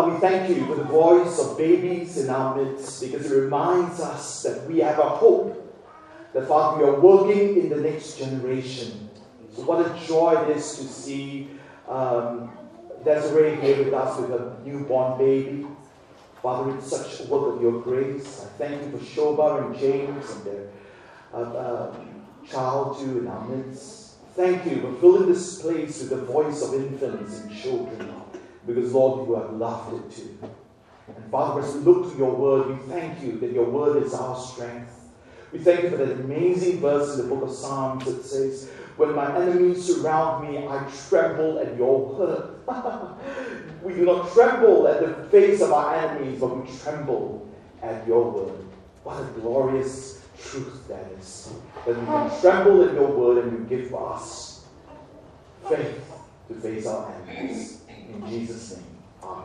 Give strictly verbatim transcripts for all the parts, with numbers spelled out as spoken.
Father, we thank you for the voice of babies in our midst, because it reminds us that we have a hope, that, Father, we are working in the next generation. So what a joy it is to see um, Desiree here with us with a newborn baby. Father, it's such a work of your grace. I thank you for Shoba and James and their uh, uh, child too in our midst. Thank you for filling this place with the voice of infants and children, because, Lord, you have loved it too. And Father, as we look to your word, we thank you that your word is our strength. We thank you for that amazing verse in the book of Psalms that says, when my enemies surround me, I tremble at your word. We do not tremble at the face of our enemies, but we tremble at your word. What a glorious truth that is. That we can tremble at your word and you give us faith to face our enemies. In Jesus' name, amen.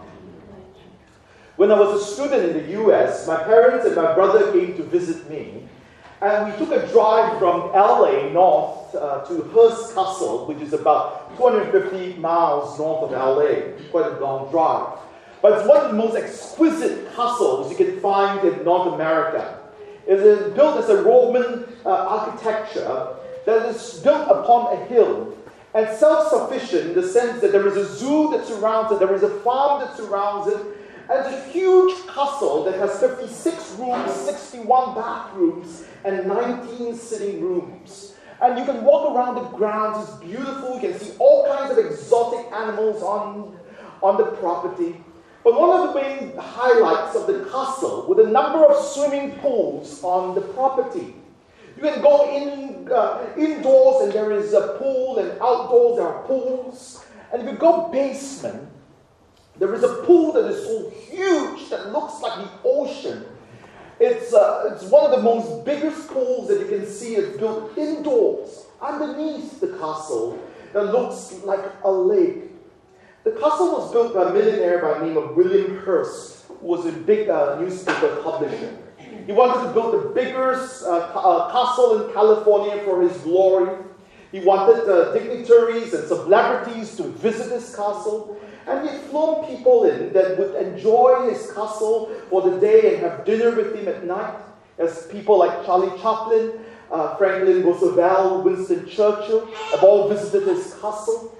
When I was a student in the U S, my parents and my brother came to visit me. And we took a drive from L A north uh, to Hearst Castle, which is about two hundred fifty miles north of L A. Quite a long drive. But it's one of the most exquisite castles you can find in North America. It is built as a Roman uh, architecture that is built upon a hill and self-sufficient in the sense that there is a zoo that surrounds it, there is a farm that surrounds it, and it's a huge castle that has fifty-six rooms, sixty-one bathrooms, and nineteen sitting rooms. And you can walk around the grounds. It's beautiful. You can see all kinds of exotic animals on, on the property. But one of the main highlights of the castle were the number of swimming pools on the property. You can go in uh, indoors and there is a pool, and outdoors there are pools. And if you go basement, there is a pool that is so huge that looks like the ocean. It's, uh, it's one of the most biggest pools that you can see. It's built indoors, underneath the castle, that looks like a lake. The castle was built by a millionaire by the name of William Hearst, who was a big uh, newspaper publisher. He wanted to build the biggest uh, ca- uh, castle in California for his glory. He wanted uh, dignitaries and celebrities to visit his castle. And he had flown people in that would enjoy his castle for the day and have dinner with him at night. As people like Charlie Chaplin, uh, Franklin Roosevelt, Winston Churchill have all visited his castle.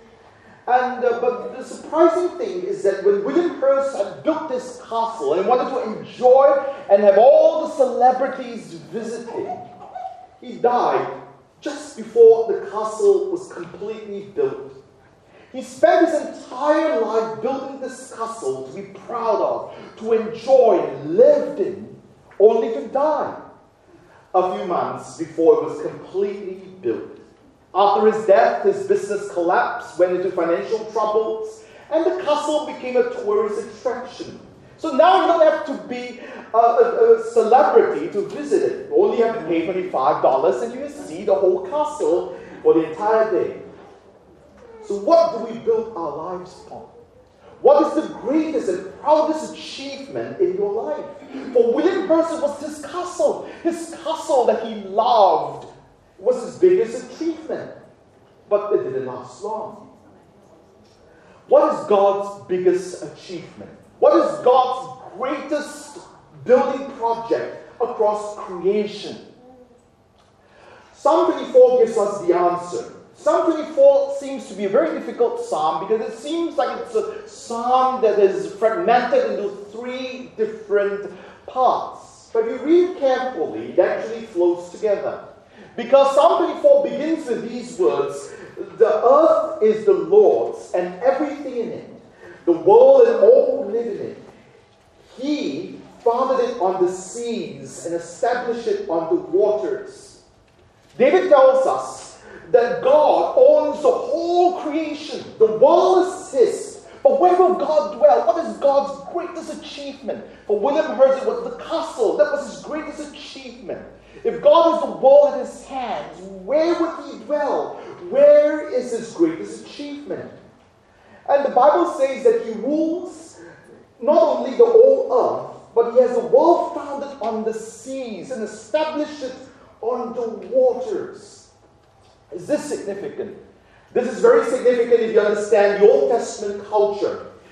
And uh, but the surprising thing is that when William Hearst had built this castle and wanted to enjoy and have all the celebrities visit him, he died just before the castle was completely built. He spent his entire life building this castle to be proud of, to enjoy and lived in, only to die a few months before it was completely built. After his death, his business collapsed, went into financial troubles, and the castle became a tourist attraction. So now you don't have to be a, a, a celebrity to visit it. You only have to pay twenty-five dollars and you can see the whole castle for the entire day. So what do we build our lives on? What is the greatest and proudest achievement in your life? For William Hearst, it was his castle. His castle that he loved was his biggest achievement. But it didn't last long. What is God's biggest achievement? What is God's greatest building project across creation? Psalm twenty-four gives us the answer. Psalm twenty-four seems to be a very difficult psalm because it seems like it's a psalm that is fragmented into three different parts. But if you read carefully, it actually flows together. Because Psalm twenty-four begins with these words, "The earth is the Lord's and everything in it, the world and all who live in it. He founded it on the seas and established it on the waters." David tells us that God owns the whole creation. The world is his. But where will God dwell? What is God's greatest achievement? For William Hearst, it was the castle. That was his greatest achievement. If God has the world in his hands, where would he dwell? Where is his greatest achievement? And the Bible says that he rules not only the whole earth, but he has a world founded on the seas and established it on the waters. Is this significant? This is very significant if you understand the Old Testament culture.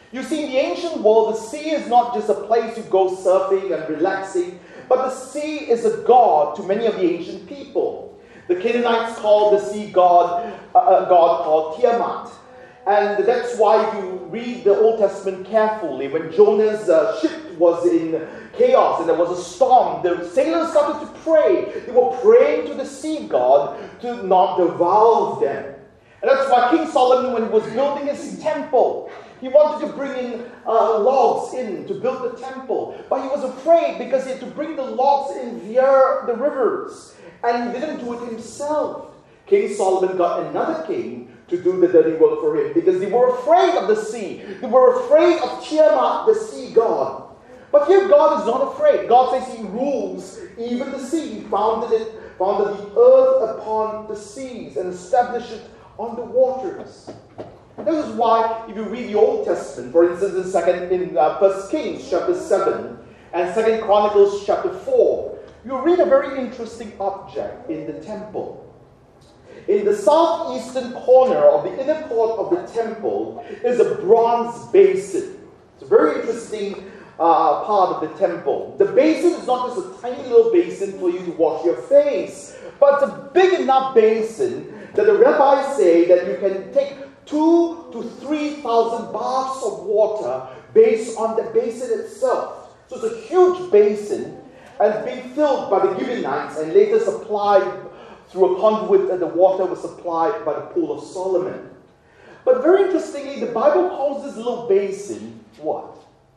You see, in the ancient world, the sea is not just a place you go surfing and relaxing, but the sea is a god to many of the ancient people. The Canaanites called the sea god uh, a god called Tiamat. And that's why if you read the Old Testament carefully, when Jonah's uh, ship was in chaos and there was a storm, the sailors started to pray. They were praying to the sea god to not devour them. And that's why King Solomon, when he was building his temple, he wanted to bring in uh, logs in to build the temple. But he was afraid because he had to bring the logs in via the rivers. And he didn't do it himself. King Solomon got another king to do the dirty work for him because they were afraid of the sea. They were afraid of Tiamat, the sea god. But here God is not afraid. God says he rules even the sea. He founded it, founded the earth upon the seas and established it on the waters. And this is why, if you read the Old Testament, for instance, in second in uh, First Kings chapter seven and Second Chronicles chapter four, you read a very interesting object in the temple. In the southeastern corner of the inner court of the temple is a bronze basin. It's a very interesting uh, part of the temple. The basin is not just a tiny little basin for you to wash your face, but it's a big enough basin that the rabbis say that you can take two to three thousand baths of water based on the basin itself. So it's a huge basin and being filled by the Gibeonites and later supplied through a conduit, and the water was supplied by the pool of Solomon. But very interestingly, the Bible calls this little basin what?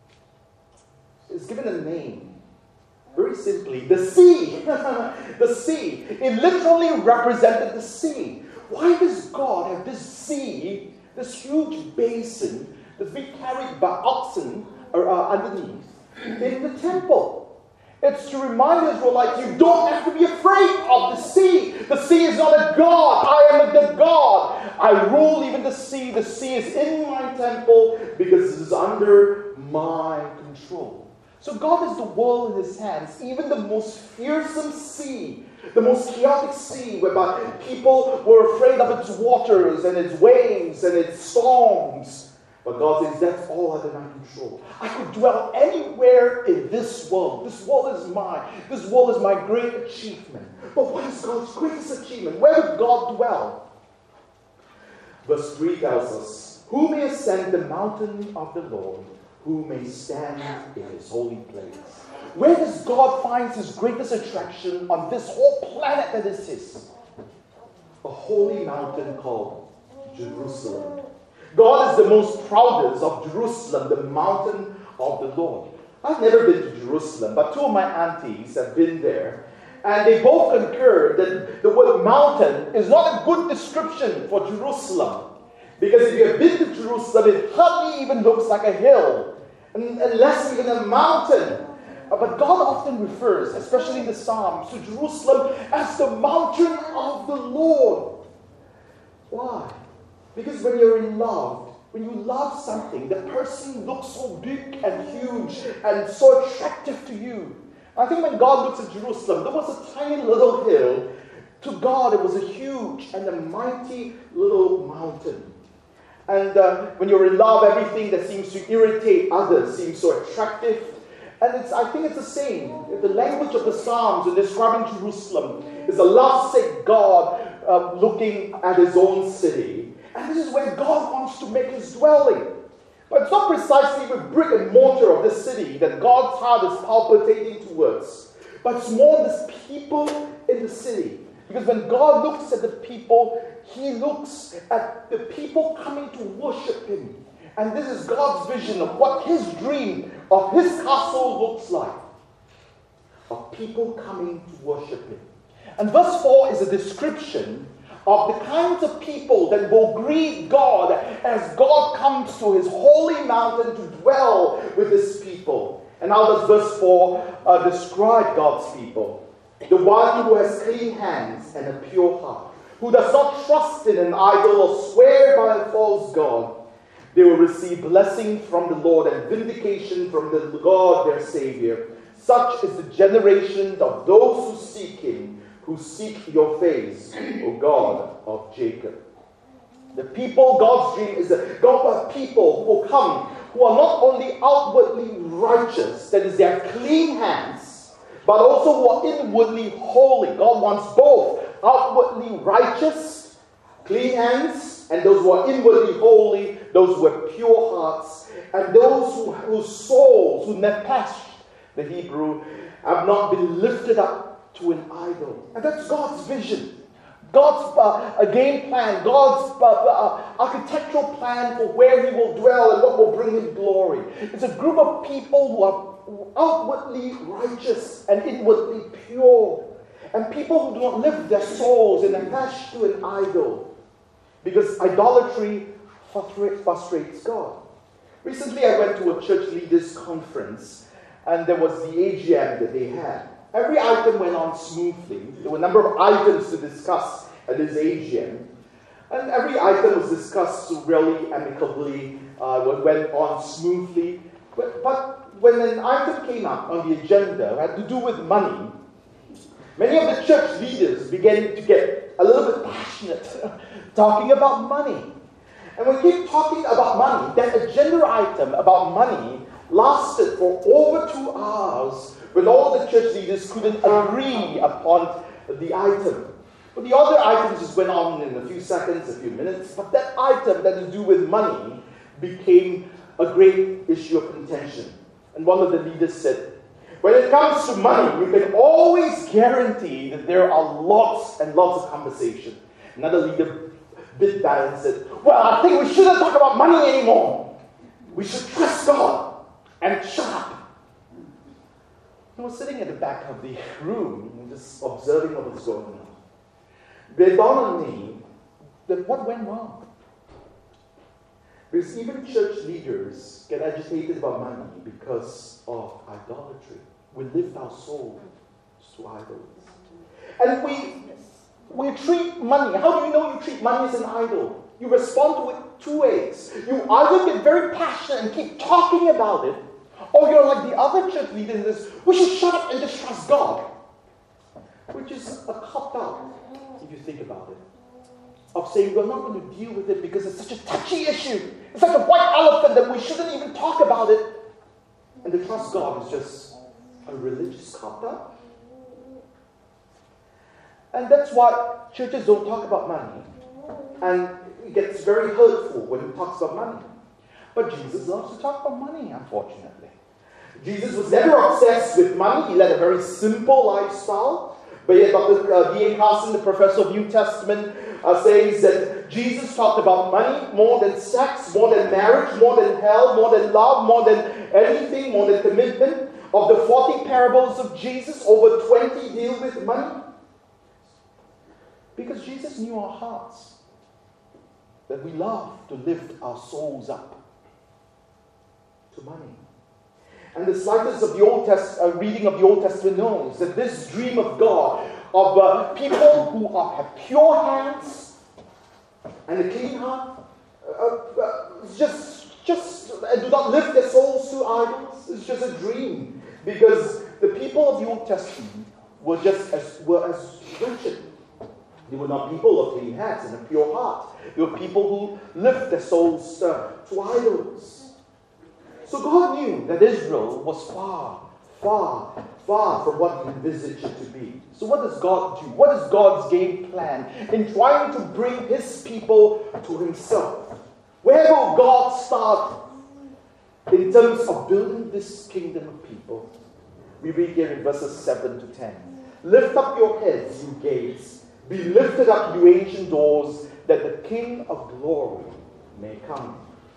It's given a name. Very simply, the sea. The sea. It literally represented the sea. Why does God have this sea, this huge basin that's being carried by oxen uh, underneath in the temple? It's to remind the Israelites, you don't have to be afraid of the sea. The sea is not a god. I am the God. I rule even the sea. The sea is in my temple because it is under my control. So God has the world in his hands, even the most fearsome sea, the most chaotic sea, whereby people were afraid of its waters and its waves and its storms. But God says, that's all under my control. I could dwell anywhere in this world. This world is mine. This world is my great achievement. But what is God's greatest achievement? Where would God dwell? Verse three tells us, who may ascend the mountain of the Lord? Who may stand in his holy place? Where does God find his greatest attraction on this whole planet that is his? A holy mountain called Jerusalem. God is the most proudest of Jerusalem, the mountain of the Lord. I've never been to Jerusalem, but two of my aunties have been there. And they both concur that the word mountain is not a good description for Jerusalem. Because if you have been to Jerusalem, it hardly even looks like a hill, unless even a mountain. But God often refers, especially in the Psalms, to Jerusalem as the mountain of the Lord. Why? Because when you're in love, when you love something, the person looks so big and huge and so attractive to you. I think when God looks at Jerusalem, there was a tiny little hill. To God, it was a huge and a mighty little mountain. And uh, when you're in love, everything that seems to irritate others seems so attractive. And it's, I think it's the same. The language of the Psalms in describing Jerusalem is a lovesick God uh, looking at his own city. And this is where God wants to make his dwelling. But it's not precisely with brick and mortar of this city that God's heart is palpitating towards. But it's more this people in the city. Because when God looks at the people, he looks at the people coming to worship him. And this is God's vision of what his dream of his castle looks like. Of people coming to worship him. And verse four is a description of the kinds of people that will greet God as God comes to his holy mountain to dwell with his people. And how does verse four uh, describe God's people? The one who has clean hands and a pure heart, who does not trust in an idol or swear by a false god. They will receive blessing from the Lord and vindication from the God their Savior. Such is the generation of those who seek him, who seek your face, O God of Jacob. The people, God's dream is that God will have people who will come, who are not only outwardly righteous, that is, they have clean hands, but also who are inwardly holy. God wants both outwardly righteous, clean hands, and those who are inwardly holy, those who have pure hearts, and those who, whose souls, who nepesh, the Hebrew, have not been lifted up to an idol. And that's God's vision. God's uh, a game plan, God's uh, uh, architectural plan for where He will dwell and what will bring Him glory. It's a group of people who are outwardly righteous and inwardly pure. And people who do not lift their souls and attach to an idol. Because idolatry frustrates God. Recently I went to a church leaders conference, and there was the A G M that they had. Every item went on smoothly. There were a number of items to discuss at this A G M. And every item was discussed really amicably, uh, went on smoothly. But, but when an item came up on the agenda, had to do with money, many of the church leaders began to get a little bit passionate, talking about money. And when we keep talking about money, that agenda item about money lasted for over two hours when all the church leaders couldn't agree upon the item. But the other items just went on in a few seconds, a few minutes, but that item that is to do with money became a great issue of contention. And one of the leaders said, when it comes to money, you can always guarantee that there are lots and lots of conversation. Another leader bit back and said, well, I think we shouldn't talk about money anymore. We should trust God and shut up. I was sitting at the back of the room and just observing what was going on. It dawned on me that what went wrong? Because even church leaders get agitated about money because of idolatry. We lift our souls to idols. And we we treat money. How do you know you treat money as an idol? You respond to it two ways. You either get very passionate and keep talking about it, or you're like the other church leaders this, we should shut up and just trust God. Which is a cop-out, if you think about it. Of saying we're not going to deal with it because it's such a touchy issue. It's like a white elephant that we shouldn't even talk about it. And to trust God is just a religious cop-out. And that's why churches don't talk about money. And it gets very hurtful when he talks about money. But Jesus loves to talk about money, unfortunately. Jesus was never obsessed with money. He led a very simple lifestyle. But yet Doctor D A Carson, the professor of New Testament, uh, says that Jesus talked about money more than sex, more than marriage, more than hell, more than love, more than anything, more than commitment. Of the forty parables of Jesus, over twenty deal with money. Because Jesus knew our hearts, that we love to lift our souls up to money. And the slightest of the Old Test, uh, reading of the Old Testament knows that this dream of God, of uh, people who are, have pure hands and a clean heart, uh, uh, just, just and do not lift their souls to idols, is just a dream. Because the people of the Old Testament were just as were as wretched. They were not people of clean hands and a pure heart. They were people who lift their souls uh, to idols. So God knew that Israel was far, far, far from what He envisaged it to be. So what does God do? What is God's game plan in trying to bring His people to Himself? Where will God start in terms of building this kingdom of people? We read here in verses seven to ten. Lift up your heads, you gates. Be lifted up, you ancient doors, that the King of glory may come.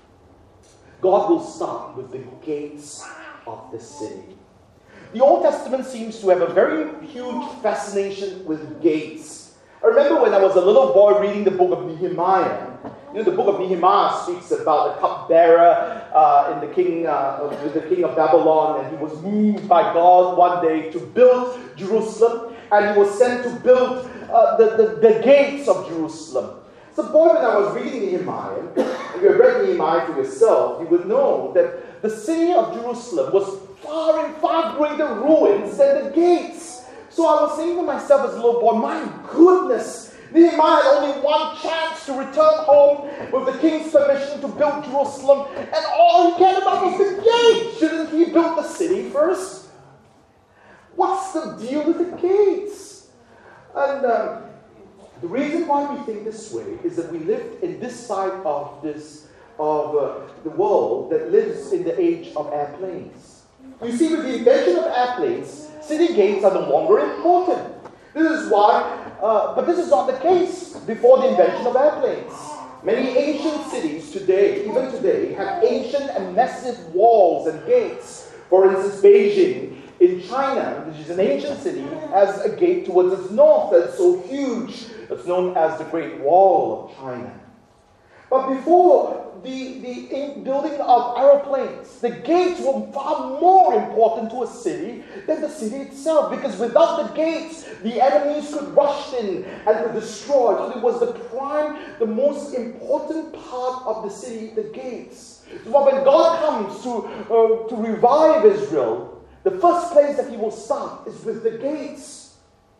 God will start with the gates of the city. The Old Testament seems to have a very huge fascination with gates. I remember when I was a little boy reading the book of Nehemiah. You know, the book of Nehemiah speaks about the cupbearer uh, in the king, uh, with the king of Babylon, and he was moved by God one day to build Jerusalem, and he was sent to build uh, the, the, the gates of Jerusalem. So, boy, when I was reading Nehemiah, if you have read Nehemiah for yourself, you would know that the city of Jerusalem was far and far greater ruins than the gates. So I was saying to myself as a little boy, my goodness, Nehemiah had only one chance to return home with the king's permission to build Jerusalem, and all he cared about was the gate. Shouldn't he build the city first? What's the deal with the gates? And um, the reason why we think this way is that we live in this side of this of uh, the world that lives in the age of airplanes. You see, with the invention of airplanes, city gates are no longer important. This is why, uh, but this is not the case before the invention of airplanes. Many ancient cities today, even today, have ancient and massive walls and gates. For instance, Beijing in China, which is an ancient city, has a gate towards its north that's so huge. It's known as the Great Wall of China. But before the, the in building of aeroplanes, the gates were far more important to a city than the city itself, because without the gates, the enemies could rush in and could destroy. So it was the prime, the most important part of the city, the gates. So when God comes to, uh, to revive Israel, the first place that he will start is with the gates.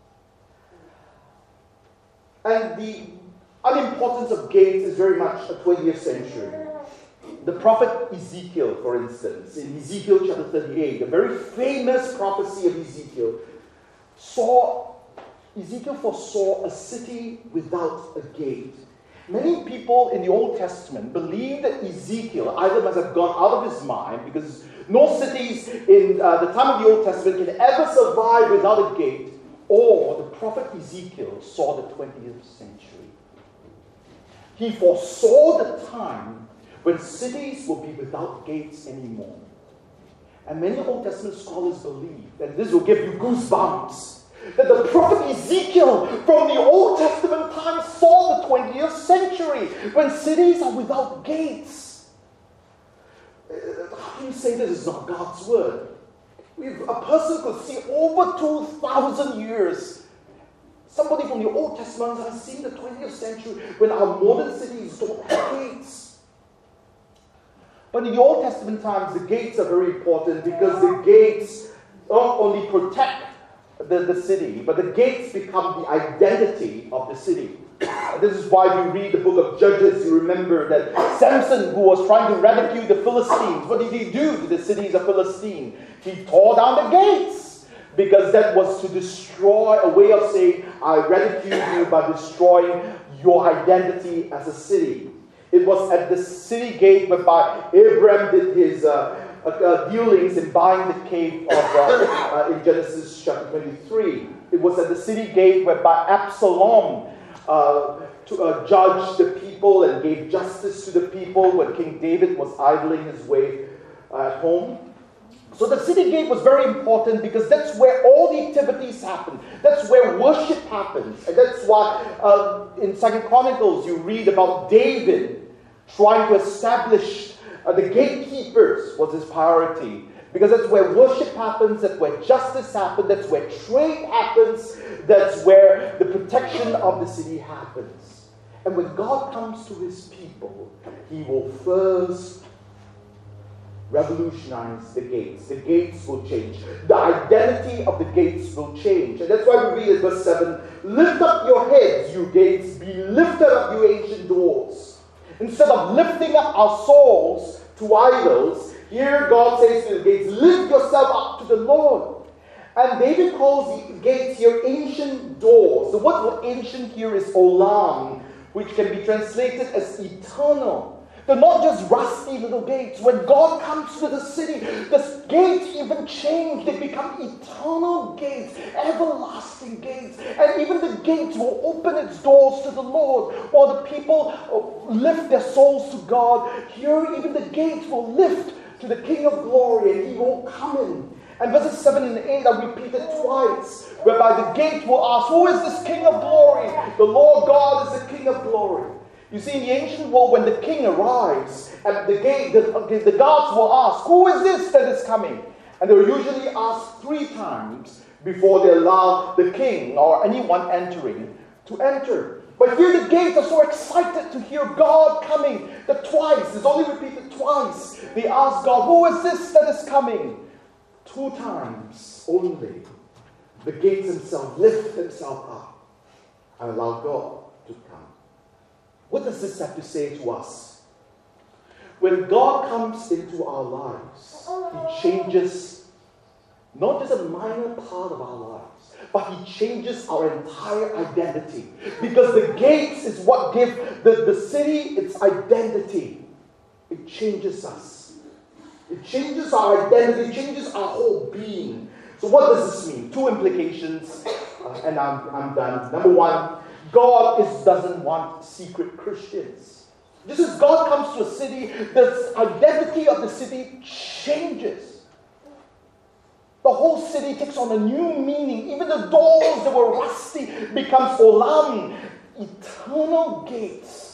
And the unimportance of gates is very much a twentieth century. The prophet Ezekiel, for instance, in Ezekiel chapter thirty-eight, the very famous prophecy of Ezekiel, saw Ezekiel foresaw a city without a gate. Many people in the Old Testament believe that Ezekiel either must have gone out of his mind, because no cities in uh, the time of the Old Testament can ever survive without a gate, or the prophet Ezekiel saw the twentieth century. He foresaw the time when cities will be without gates anymore. And many Old Testament scholars believe, and this will give you goosebumps, that the prophet Ezekiel from the Old Testament times saw the twentieth century when cities are without gates. How do you say this is not God's word? If a person could see over two thousand years. Somebody from the Old Testament has seen the twentieth century when our modern cities don't have gates. But in the Old Testament times, the gates are very important, because the gates not only protect the, the city, but the gates become the identity of the city. This is why we read the book of Judges. You remember that Samson, who was trying to ridicule the Philistines, what did he do to the cities of Philistine? He tore down the gates, because that was to destroy, a way of saying, I ridicule you by destroying your identity as a city. It was at the city gate whereby Abraham did his uh, uh, dealings in buying the cave of, uh, uh, in Genesis chapter twenty-three. It was at the city gate whereby Absalom uh, to, uh, judged the people and gave justice to the people when King David was idling his way uh, at home. So the city gate was very important, because that's where all the activities happen. That's where worship happens. And that's why uh, in Second Chronicles you read about David trying to establish uh, the gatekeepers was his priority. Because that's where worship happens, that's where justice happens, that's where trade happens, that's where the protection of the city happens. And when God comes to his people, he will first revolutionize the gates. The gates will change. The identity of the gates will change. And that's why we read in verse seven, lift up your heads, you gates, be lifted up, you ancient doors. Instead of lifting up our souls to idols, here God says to the gates, lift yourself up to the Lord. And David calls the gates here ancient doors. The word for ancient here is olam, which can be translated as eternal. They're not just rusty little gates. When God comes to the city, the gates even change. They become eternal gates, everlasting gates. And even the gates will open its doors to the Lord. While the people lift their souls to God, here even the gates will lift to the King of glory, and he will come in. And verses seven and eight are repeated twice, whereby the gate will ask, who is this King of glory? The Lord God is the King of glory. You see, in the ancient world, when the king arrives at the gate, the, the guards will ask, who is this that is coming? And they will usually ask three times before they allow the king or anyone entering to enter. But here the gates are so excited to hear God coming that twice, it's only repeated twice, they ask God, who is this that is coming? Two times only, the gates themselves lift themselves up and allow God to come. What does this have to say to us? When God comes into our lives, He changes not just a minor part of our lives, but He changes our entire identity. Because the gates is what give the, the city its identity. It changes us. It changes our identity, it changes our whole being. So what does this mean? Two implications, uh, and I'm, I'm done. Number one, God is, doesn't want secret Christians. Just as God comes to a city, the identity of the city changes. The whole city takes on a new meaning. Even the doors that were rusty becomes olam, eternal gates.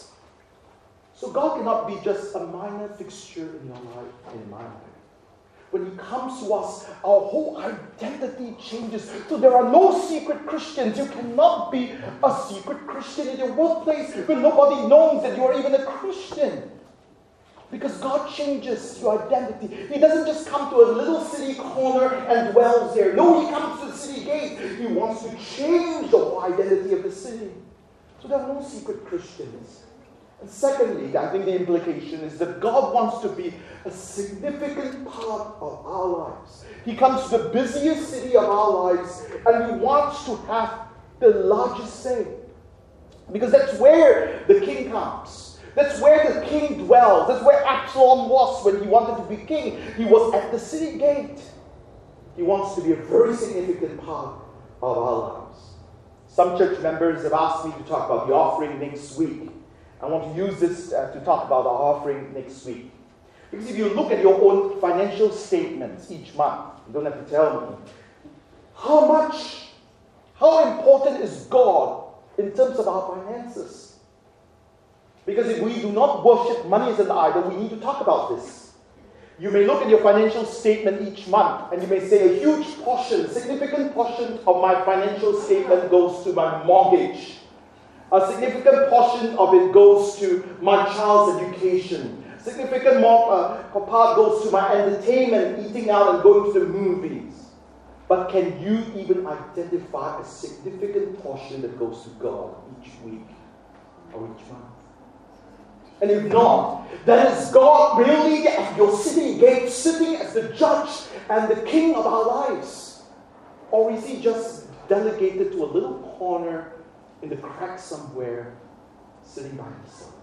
So God cannot be just a minor fixture in your life and in my life. When He comes to us, our whole identity changes. So there are no secret Christians. You cannot be a secret Christian in your workplace when nobody knows that you are even a Christian. Because God changes your identity. He doesn't just come to a little city corner and dwells there. No, He comes to the city gate. He wants to change the whole identity of the city. So there are no secret Christians. And secondly, I think the implication is that God wants to be a significant part of our lives. He comes to the busiest city of our lives and He wants to have the largest say. Because that's where the king comes. That's where the king dwells. That's where Absalom was when he wanted to be king. He was at the city gate. He wants to be a very significant part of our lives. Some church members have asked me to talk about the offering next week. I want to use this uh, to talk about our offering next week. Because if you look at your own financial statements each month, you don't have to tell me, how much, how important is God in terms of our finances? Because if we do not worship money as an idol, we need to talk about this. You may look at your financial statement each month and you may say a huge portion, significant portion of my financial statement goes to my mortgage. A significant portion of it goes to my child's education. A significant more, uh, part goes to my entertainment, eating out and going to the movies. But can you even identify a significant portion that goes to God each week or each month? And if not, then is God really at your city gate, sitting as the judge and the king of our lives? Or is He just delegated to a little corner in the crack somewhere, sitting by Himself?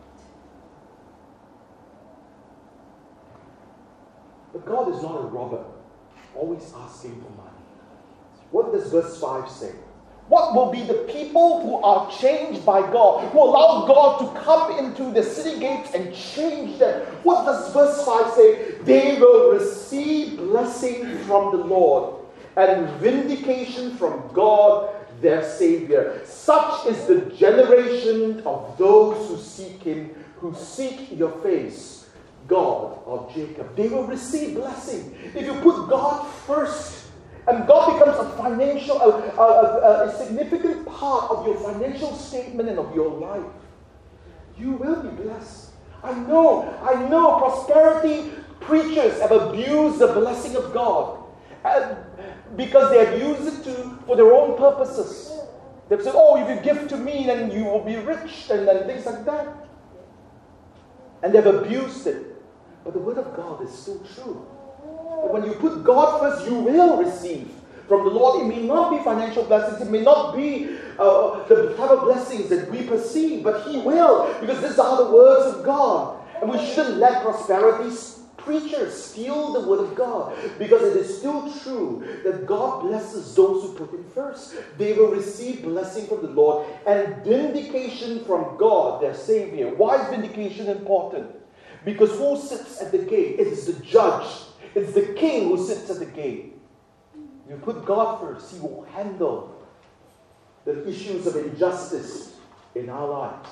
But God is not a robber, always asking for money. What does verse five say? What will be the people who are changed by God, who allow God to come into the city gates and change them? What does verse five say? They will receive blessing from the Lord and vindication from God, their Savior. Such is the generation of those who seek Him, who seek your face, God of Jacob. They will receive blessing. If you put God first, and God becomes a financial, a, a, a, a significant part of your financial statement and of your life, you will be blessed. I know, I know prosperity preachers have abused the blessing of God. And because they have used it to for their own purposes. They've said, oh, if you give to me, then you will be rich, and then things like that. And they've abused it. But the Word of God is still true. But when you put God first, you will receive from the Lord. It may not be financial blessings. It may not be uh, the type of blessings that we perceive, but He will, because these are the words of God. And we shouldn't let prosperity preachers steal the Word of God, because it is still true that God blesses those who put Him first. They will receive blessing from the Lord and vindication from God, their Savior. Why is vindication important? Because who sits at the gate? It is the judge. It's the king who sits at the gate. You put God first, He will handle the issues of injustice in our lives.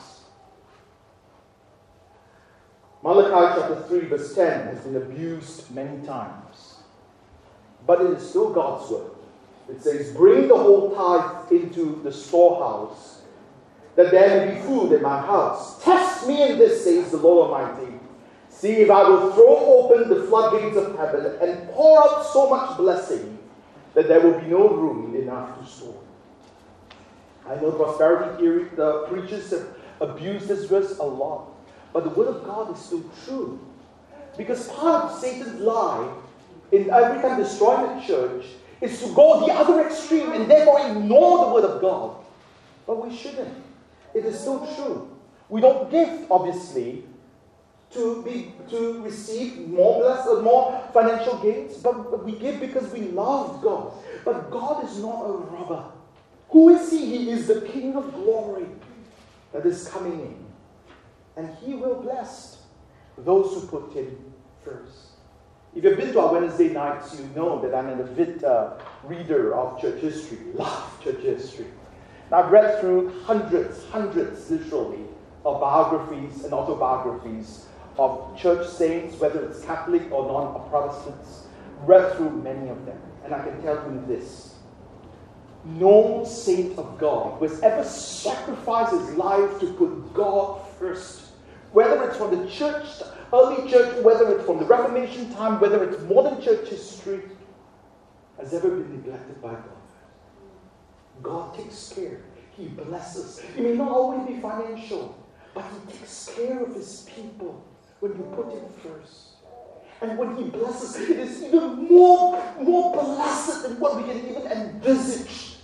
Malachi chapter three verse ten has been abused many times. But it is still God's word. It says, bring the whole tithe into the storehouse, that there may be food in my house. Test me in this, says the Lord Almighty. See if I will throw open the floodgates of heaven and pour out so much blessing that there will be no room enough to store. I know prosperity theory, the preachers have abused this verse a lot. But the Word of God is still true. Because part of Satan's lie, in every time destroying the church, is to go the other extreme and therefore ignore the Word of God. But we shouldn't. It is still true. We don't give, obviously, to be to receive more bless, uh, more financial gains, but we give because we love God. But God is not a robber. Who is He? He is the King of glory that is coming in. And He will bless those who put Him first. If you've been to our Wednesday nights, you know that I'm an avid uh, reader of church history. Love church history. And I've read through hundreds, hundreds, literally, of biographies and autobiographies of church saints, whether it's Catholic or non-Protestants. Read through many of them. And I can tell you this. No saint of God who has ever sacrificed his life to put God first, whether it's from the church, early church, whether it's from the Reformation time, whether it's modern church history, has ever been neglected by God. God takes care. He blesses. It may not always be financial, but He takes care of His people when you put Him first. And when He blesses, it is even more, more blessed than what we can even envisage.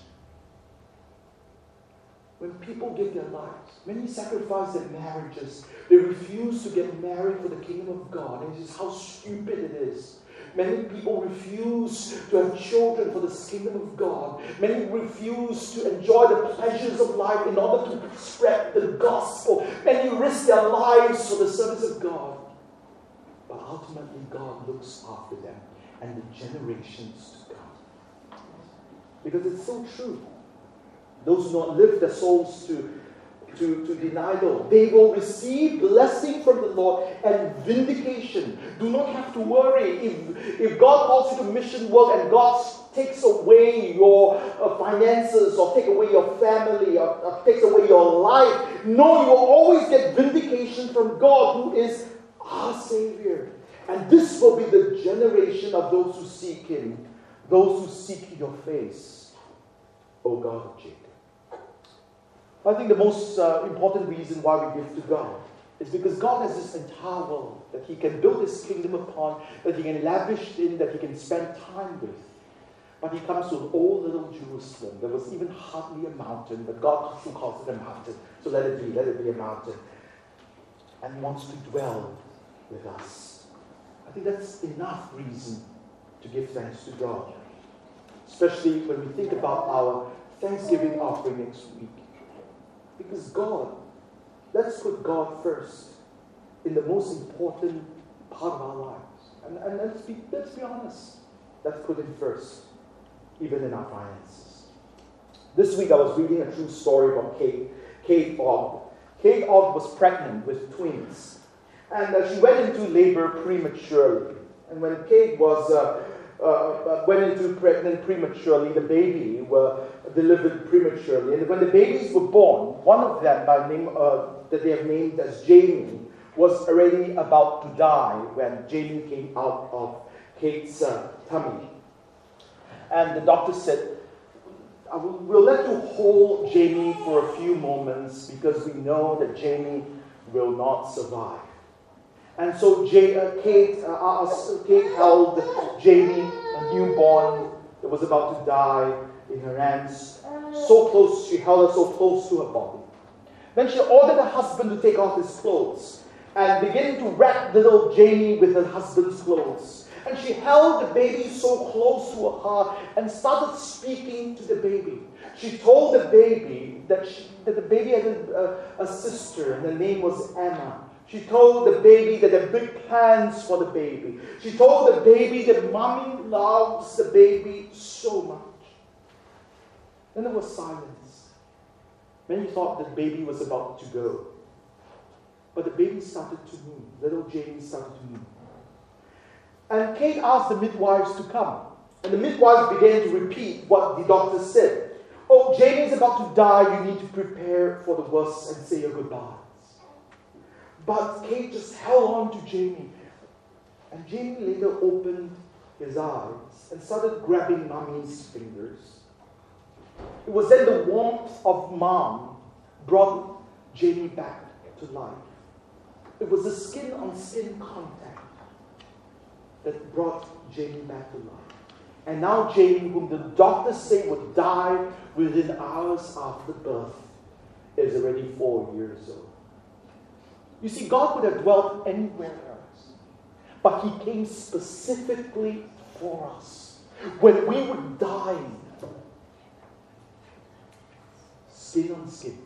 When people give their lives, many sacrifice their marriages. They refuse to get married for the kingdom of God. And this is how stupid it is. Many people refuse to have children for the kingdom of God. Many refuse to enjoy the pleasures of life in order to spread the gospel. Many risk their lives for the service of God. But ultimately, God looks after them and the generations to come. Because it's so true. Those who do not lift their souls to, to, to deny God, they will receive blessing from the Lord and vindication. Do not have to worry. If, if God calls you to mission work and God takes away your uh, finances or take away your family or, or takes away your life, no, you will always get vindication from God, who is our Savior. And this will be the generation of those who seek Him, those who seek your face, O God of Jacob. I think the most uh, important reason why we give to God is because God has this entire world that He can build His kingdom upon, that He can lavish in, that He can spend time with. But He comes to an old little Jerusalem. There was even hardly a mountain, but God still calls it a mountain. So let it be, let it be a mountain. And wants to dwell with us. I think that's enough reason to give thanks to God. Especially when we think about our Thanksgiving offering next week. Because God, let's put God first in the most important part of our lives. And, and let's be let's be honest. Let's put Him first, even in our finances. This week I was reading a true story about Kate, Kate Ogg. Kate Ogg was pregnant with twins. And uh, she went into labor prematurely. And when Kate was uh, uh, went into pregnant prematurely, the baby were delivered prematurely. And when the babies were born, one of them, by name uh, that they have named as Jamie, was already about to die when Jamie came out of Kate's uh, tummy. And the doctor said, "We'll let you hold Jamie for a few moments because we know that Jamie will not survive." And so Jay, uh, Kate, uh, uh, Kate held Jamie, a newborn that was about to die, in her hands. So close, she held her so close to her body. Then she ordered her husband to take off his clothes and begin to wrap little Jamie with her husband's clothes. And she held the baby so close to her heart and started speaking to the baby. She told the baby that, she, that the baby had a, a, a sister, and her name was Anna. She told the baby that there are big plans for the baby. She told the baby that mommy loves the baby so much. Then there was silence. Many thought the baby was about to go. But the baby started to move. Little Jamie started to move. And Kate asked the midwives to come. And the midwives began to repeat what the doctor said. "Oh, Jamie's about to die. You need to prepare for the worst and say your goodbyes." But Kate just held on to Jamie. And Jamie later opened his eyes and started grabbing Mommy's fingers. It was then the warmth of Mom brought Jamie back to life. It was the skin-on-skin contact that brought Jamie back to life. And now Jamie, whom the doctors say would die within hours after birth, is already four years old. You see, God could have dwelt anywhere else, but He came specifically for us. When we would die, skin on skin,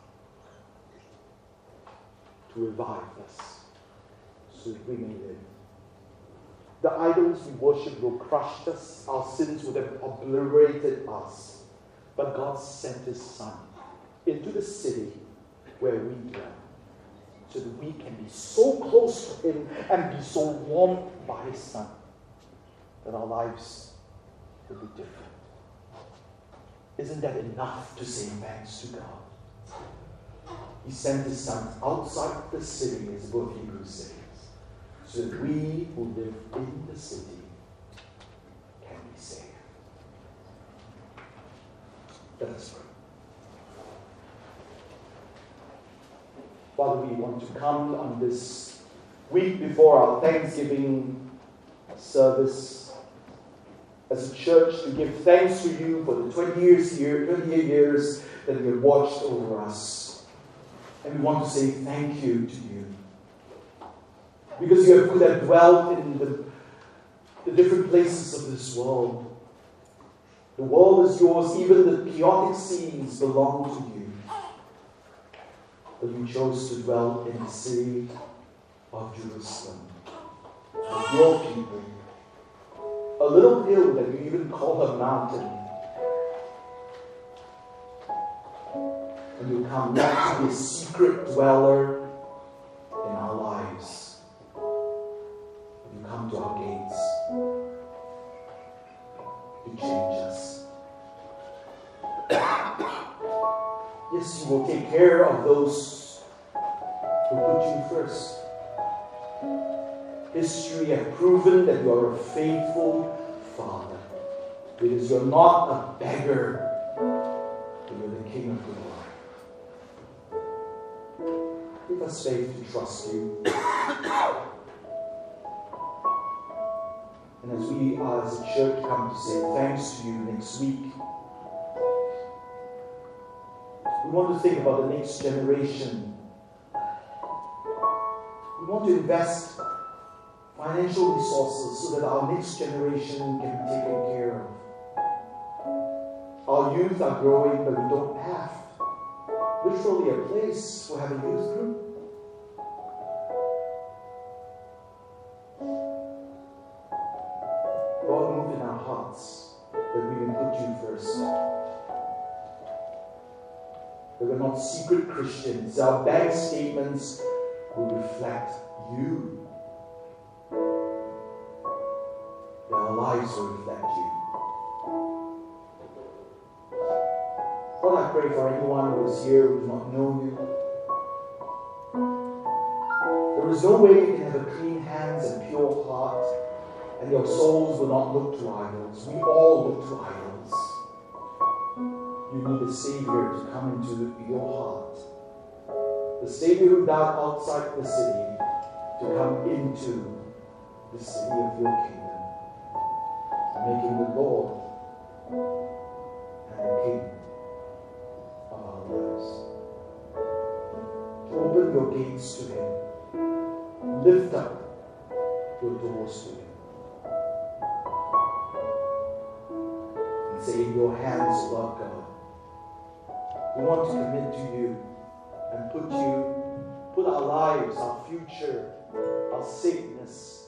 to revive us, so that we may live. The idols we worship will crush us, our sins would have obliterated us. But God sent His Son into the city where we dwell, so that we can be so close to Him and be so warmed by His Son that our lives will be different. Isn't that enough to say thanks to God? He sent His Son outside the city, as the book of Hebrews says, so that we who live in the city can be saved. Let us pray. Father, we want to come on this week before our Thanksgiving service as a church to give thanks to You for the twenty years here, twenty-eight years that You have watched over us. And we want to say thank you to You. Because You have have dwelt in the, the different places of this world. The world is Yours, even the chaotic seas belong to You. But You chose to dwell in the city of Jerusalem, with Your people. A little hill that You even call a mountain. And You come not to be a secret dweller in our lives. You come to our gates to change us. Yes, You will take care of those who put You first. History has proven that You are a faithful Father, because You're not a beggar, but You're the King of glory. Give us faith to trust You. And as we as a church come to say thanks to You next week, we want to think about the next generation. We want to invest financial resources so that our next generation can be taken care of. Our youth are growing, but we don't have literally a place to have a youth group. God, move in our hearts that we will put You first. That we're not secret Christians. Our bank statements will reflect You. That our lives will reflect You. Lord, I pray for anyone who is here who does not know You. There is no way you can have a clean hands and pure heart, and your souls will not look to idols. We all look to idols. You need a Savior to come into your heart. The Savior who died outside the city to come into the city of Your kingdom, and make Him the Lord and the King of our lives. To open Your gates to Him. Lift up Your doors to Him. And say, in Your hands, Lord God, we want to commit to You and put You, put our lives, our future, our sickness,